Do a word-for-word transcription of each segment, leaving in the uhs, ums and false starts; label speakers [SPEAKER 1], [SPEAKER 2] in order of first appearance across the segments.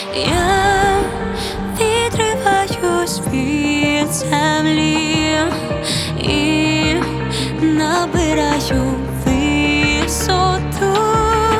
[SPEAKER 1] Я відриваюсь від землі і набираю висоту.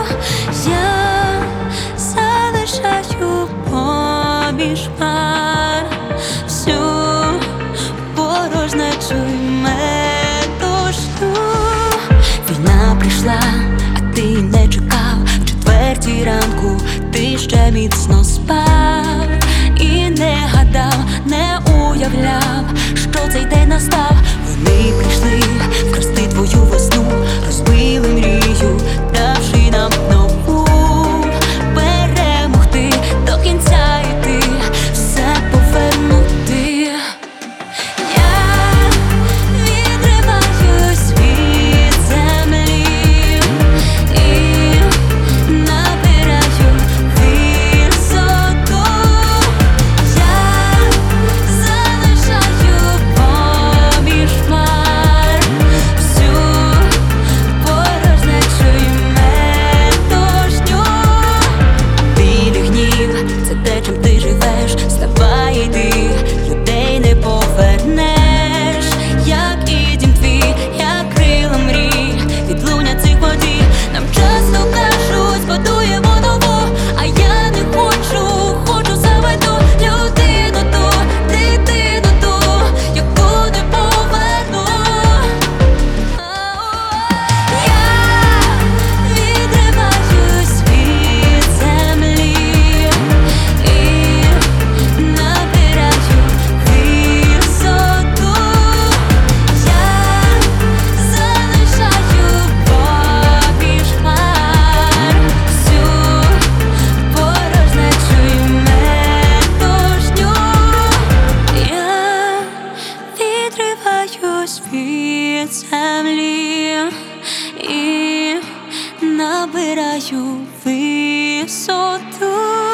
[SPEAKER 1] Я залишаю поміж хмар всю порожнечу й метушню. Війна прийшла, а ти не чекав. В четвертій ранку ти ще міцно спав і не гадав, не уявляв, що цей день настав. Вони прийшли вкрасти твою весну, розбили мрію, давши нам нову. Перемогти до кінця йти, все повернути. Я відриваюсь від землі і набираю висоту. Я залишаю поміж хмар всю порожнечу й метушню. Білий гнів – це те, чим ти живеш. Вставай, йди, людей не повернеш. Як і дім твій, як крила мрій, відлуння цих подій. Нам часто кажуть, збудуємо нову, а я не хочу, хочу саме ту людину, ту дитину, ту, яку не поверну. Я відриваюсь від землі і набираю висоту. Я залишаю поміж хмар всю порожнечу й метушню. Я відриваюсь від землі і набираю висоту.